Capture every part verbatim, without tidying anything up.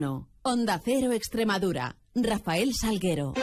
No. Onda Cero Extremadura. Rafael Salguero.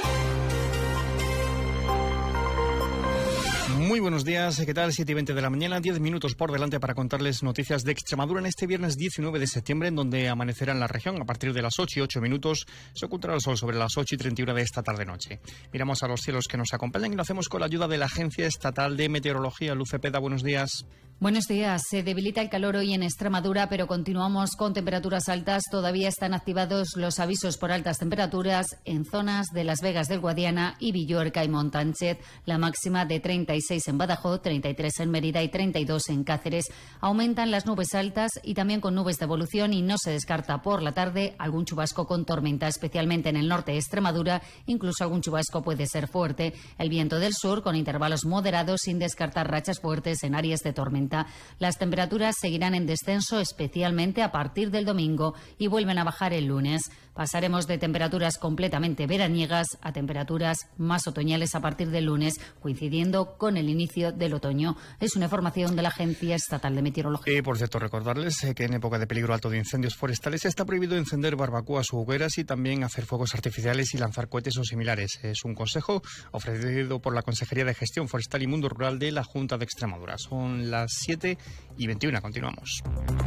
Muy buenos días, ¿qué tal? siete y veinte de la mañana, diez minutos por delante para contarles noticias de Extremadura en este viernes diecinueve de septiembre, en donde amanecerá en la región a partir de las ocho y ocho minutos. Se ocultará el sol sobre las ocho y treinta y uno de esta tarde-noche. Miramos a los cielos que nos acompañan y lo hacemos con la ayuda de la Agencia Estatal de Meteorología. Luz Cepeda, buenos días. Buenos días. Se debilita el calor hoy en Extremadura, pero continuamos con temperaturas altas. Todavía están activados los avisos por altas temperaturas en zonas de Las Vegas del Guadiana y Villorca y Montánchez. La máxima de treinta y seis en Badajoz, treinta y tres en Mérida y treinta y dos en Cáceres. Aumentan las nubes altas y también con nubes de evolución, y no se descarta por la tarde algún chubasco con tormenta, especialmente en el norte de Extremadura. Incluso algún chubasco puede ser fuerte. El viento del sur con intervalos moderados, sin descartar rachas fuertes en áreas de tormenta. Las temperaturas seguirán en descenso, especialmente a partir del domingo, y vuelven a bajar el lunes. Pasaremos de temperaturas completamente veraniegas a temperaturas más otoñales a partir del lunes, coincidiendo con el inicio del otoño. Es una información de la Agencia Estatal de Meteorología. Y por cierto, recordarles que en época de peligro alto de incendios forestales está prohibido encender barbacoas u hogueras y también hacer fuegos artificiales y lanzar cohetes o similares. Es un consejo ofrecido por la Consejería de Gestión Forestal y Mundo Rural de la Junta de Extremadura. Son las siete y veintiuno. Continuamos.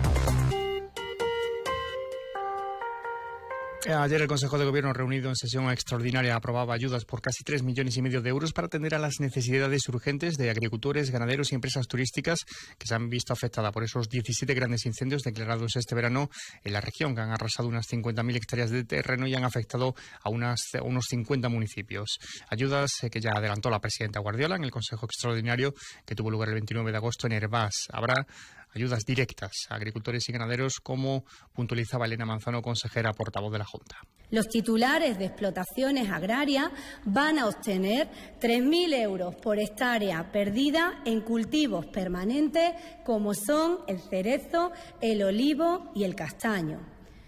Ayer el Consejo de Gobierno, reunido en sesión extraordinaria, aprobaba ayudas por casi tres millones y medio de euros para atender a las necesidades urgentes de agricultores, ganaderos y empresas turísticas que se han visto afectadas por esos diecisiete grandes incendios declarados este verano en la región, que han arrasado unas cincuenta mil hectáreas de terreno y han afectado a unas, a unos cincuenta municipios. Ayudas eh, que ya adelantó la presidenta Guardiola en el Consejo Extraordinario que tuvo lugar el veintinueve de agosto en Hervás. Habrá ayudas directas a agricultores y ganaderos, como puntualizaba Elena Manzano, consejera portavoz de la Junta. Los titulares de explotaciones agrarias van a obtener tres mil euros por hectárea perdida en cultivos permanentes como son el cerezo, el olivo y el castaño.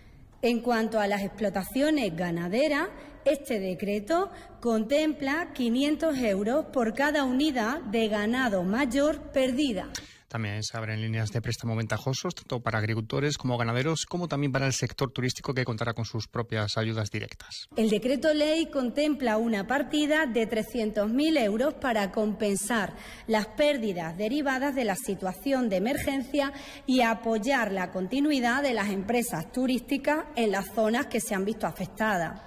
En cuanto a las explotaciones ganaderas, este decreto contempla quinientos euros por cada unidad de ganado mayor perdida. También se abren líneas de préstamo ventajosos, tanto para agricultores como ganaderos, como también para el sector turístico, que contará con sus propias ayudas directas. El decreto ley contempla una partida de trescientos mil euros para compensar las pérdidas derivadas de la situación de emergencia y apoyar la continuidad de las empresas turísticas en las zonas que se han visto afectadas.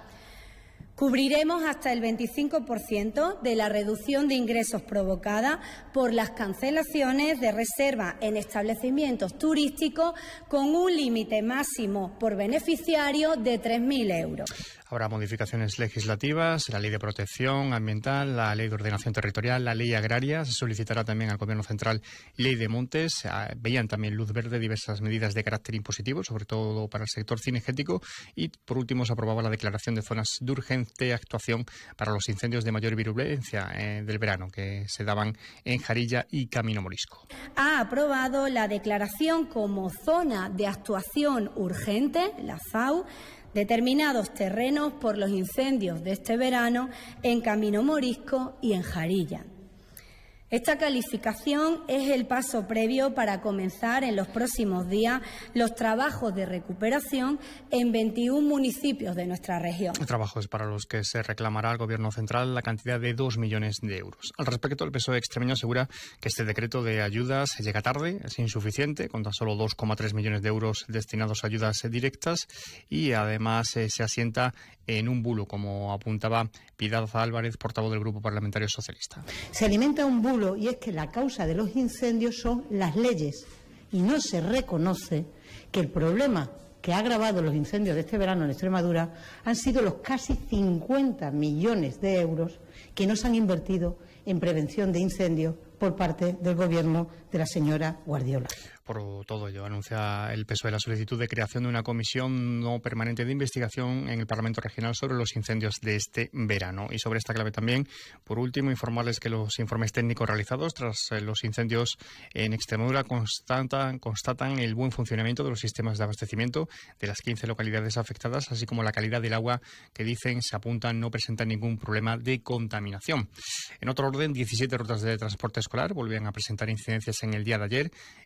Cubriremos hasta el veinticinco por ciento de la reducción de ingresos provocada por las cancelaciones de reserva en establecimientos turísticos, con un límite máximo por beneficiario de tres mil euros. Habrá modificaciones legislativas, la Ley de Protección Ambiental, la Ley de Ordenación Territorial, la Ley Agraria. Se solicitará también al Gobierno Central Ley de Montes. Veían también luz verde diversas medidas de carácter impositivo, sobre todo para el sector cinegético. Y, por último, se aprobaba la declaración de zonas de urgente actuación para los incendios de mayor virulencia eh, del verano, que se daban en Jarilla y Camino Morisco. Ha aprobado la declaración como zona de actuación urgente, la Z A U, determinados terrenos por los incendios de este verano en Camino Morisco y en Jarilla. Esta calificación es el paso previo para comenzar en los próximos días los trabajos de recuperación en veintiún municipios de nuestra región. Trabajos para los que se reclamará al Gobierno Central la cantidad de dos millones de euros. Al respecto, el P S O E extremeño asegura que este decreto de ayudas llega tarde, es insuficiente, con tan solo dos coma tres millones de euros destinados a ayudas directas, y además eh, se asienta en un bulo, como apuntaba Piedad Álvarez, portavoz del Grupo Parlamentario Socialista. Se alimenta un bulo, y es que la causa de los incendios son las leyes, y no se reconoce que el problema que ha agravado los incendios de este verano en Extremadura han sido los casi cincuenta millones de euros que no se han invertido en prevención de incendios por parte del Gobierno de la señora Guardiola. Por todo ello, anuncia el P S O E la solicitud de creación de una comisión no permanente de investigación en el Parlamento Regional sobre los incendios de este verano. Y sobre esta clave también, por último, informarles que los informes técnicos realizados tras los incendios en Extremadura constatan, constatan el buen funcionamiento de los sistemas de abastecimiento de las quince localidades afectadas, así como la calidad del agua, que dicen se apuntan no presentan ningún problema de contaminación. En otro orden, diecisiete rutas de transporte escolar volvían a presentar incidencias en el día de ayer. El Consejo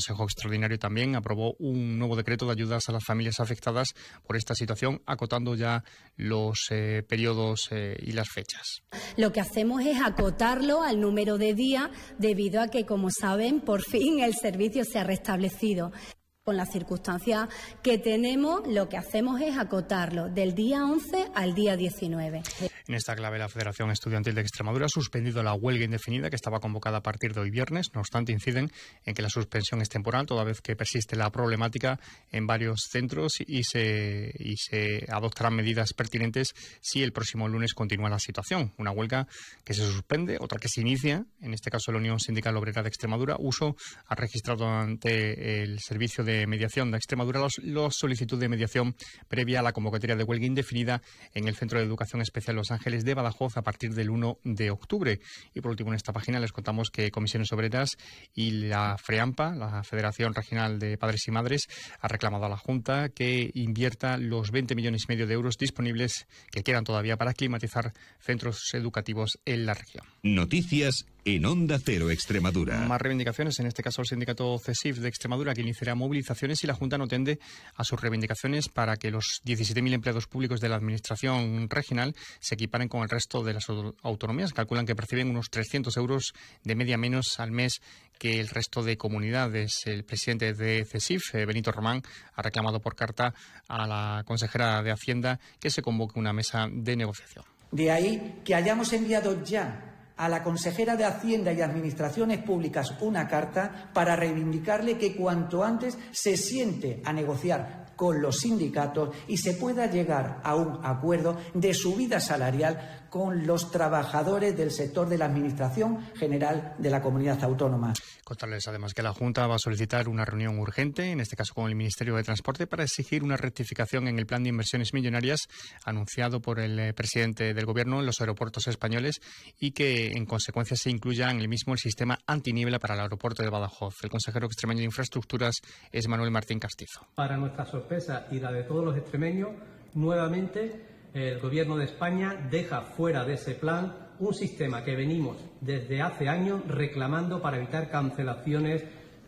Consejo Extraordinario también aprobó un nuevo decreto de ayudas a las familias afectadas por esta situación, acotando ya los eh, periodos eh, y las fechas. Lo que hacemos es acotarlo al número de días debido a que, como saben, por fin el servicio se ha restablecido. Con las circunstancias que tenemos, lo que hacemos es acotarlo del día once al día diecinueve. En esta clave, la Federación Estudiantil de Extremadura ha suspendido la huelga indefinida que estaba convocada a partir de hoy viernes. No obstante, inciden en que la suspensión es temporal, toda vez que persiste la problemática en varios centros y se, y se adoptarán medidas pertinentes si el próximo lunes continúa la situación. Una huelga que se suspende, otra que se inicia, en este caso la Unión Sindical Obrera de Extremadura. Uso ha registrado ante el Servicio de Mediación de Extremadura la los solicitud de mediación previa a la convocatoria de huelga indefinida en el Centro de Educación Especial Los Ángeles de Badajoz a partir del uno de octubre. Y por último, en esta página les contamos que Comisiones Obreras y la FREAMPA, la Federación Regional de Padres y Madres, ha reclamado a la Junta que invierta los veinte millones y medio de euros disponibles que quedan todavía para climatizar centros educativos en la región. Noticias en Onda Cero Extremadura. Más reivindicaciones, en este caso el sindicato CESIF de Extremadura, que iniciará movilizaciones y la Junta no atiende a sus reivindicaciones para que los diecisiete mil empleados públicos de la Administración regional se equiparen con el resto de las autonomías. Calculan que perciben unos trescientos euros de media menos al mes que el resto de comunidades. El presidente de CESIF, Benito Román, ha reclamado por carta a la consejera de Hacienda que se convoque una mesa de negociación. De ahí que hayamos enviado ya a la consejera de Hacienda y Administraciones Públicas una carta para reivindicarle que cuanto antes se siente a negociar con los sindicatos y se pueda llegar a un acuerdo de subida salarial con los trabajadores del sector de la Administración General de la Comunidad Autónoma. Contarles además que la Junta va a solicitar una reunión urgente, en este caso con el Ministerio de Transporte, para exigir una rectificación en el plan de inversiones millonarias anunciado por el eh, presidente del Gobierno en los aeropuertos españoles y que en consecuencia se incluya en el mismo el sistema antiniebla para el aeropuerto de Badajoz. El consejero extremeño de Infraestructuras es Manuel Martín Castizo. Para nuestra sorpresa y la de todos los extremeños, nuevamente el Gobierno de España deja fuera de ese plan un sistema que venimos desde hace años reclamando para evitar cancelaciones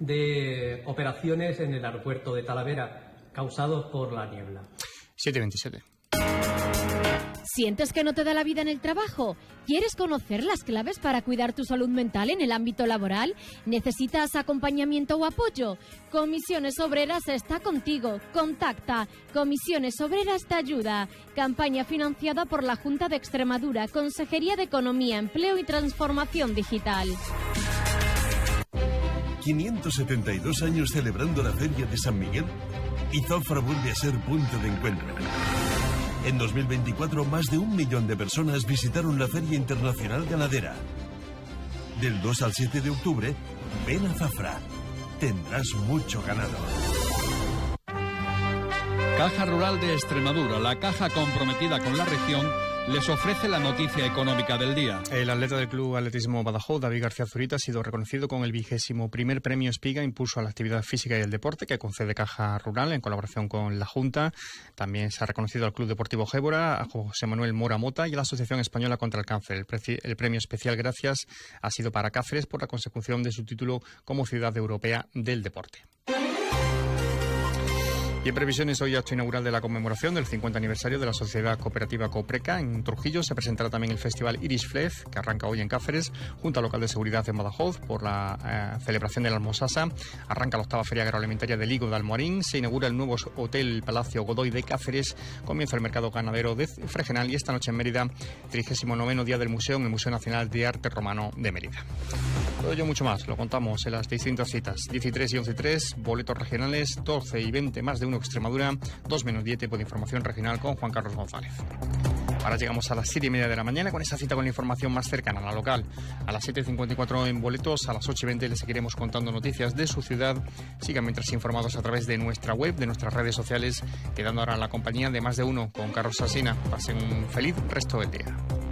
de operaciones en el aeropuerto de Talavera causados por la niebla. siete veintisiete. ¿Sientes que no te da la vida en el trabajo? ¿Quieres conocer las claves para cuidar tu salud mental en el ámbito laboral? ¿Necesitas acompañamiento o apoyo? Comisiones Obreras está contigo. Contacta. Comisiones Obreras te ayuda. Campaña financiada por la Junta de Extremadura, Consejería de Economía, Empleo y Transformación Digital. quinientos setenta y dos años celebrando la Feria de San Miguel y Zafra vuelve a ser punto de encuentro. En dos mil veinticuatro, más de un millón de personas visitaron la Feria Internacional Ganadera. Del dos al siete de octubre, ven a Zafra. Tendrás mucho ganado. Caja Rural de Extremadura, la caja comprometida con la región, les ofrece la noticia económica del día. El atleta del Club Atletismo Badajoz, David García Zurita, ha sido reconocido con el vigésimo primer premio Espiga, Impulso a la Actividad Física y el Deporte, que concede Caja Rural en colaboración con la Junta. También se ha reconocido al Club Deportivo Gébora, a José Manuel Mora Mota y a la Asociación Española contra el Cáncer. El, preci- el premio especial Gracias ha sido para Cáceres por la consecución de su título como Ciudad Europea del Deporte. Y en previsiones, hoy acto inaugural de la conmemoración del cincuenta aniversario de la Sociedad Cooperativa Copreca. En Trujillo se presentará también el Festival Iris Flez, que arranca hoy en Cáceres. Junta Local de Seguridad en Badajoz por la eh, celebración de la Almosasa. Arranca la octava Feria Agroalimentaria del Higo de Almorín. Se inaugura el nuevo Hotel Palacio Godoy de Cáceres. Comienza el mercado ganadero de Fregenal. Y esta noche en Mérida, trigésimo noveno día del Museo en el Museo Nacional de Arte Romano de Mérida. Todo ello mucho más, lo contamos en las distintas citas. diez y tres y once y tres, boletos regionales, doce y veinte, más de uno Extremadura, dos menos diez, tipo de información regional con Juan Carlos González. Ahora llegamos a las siete y media de la mañana con esa cita con la información más cercana, la local. A las siete y cincuenta y cuatro en boletos, a las ocho y veinte les seguiremos contando noticias de su ciudad. Sigan mientras informados a través de nuestra web, de nuestras redes sociales, quedando ahora en la compañía de Más de Uno con Carlos Asina. Pasen un feliz resto del día.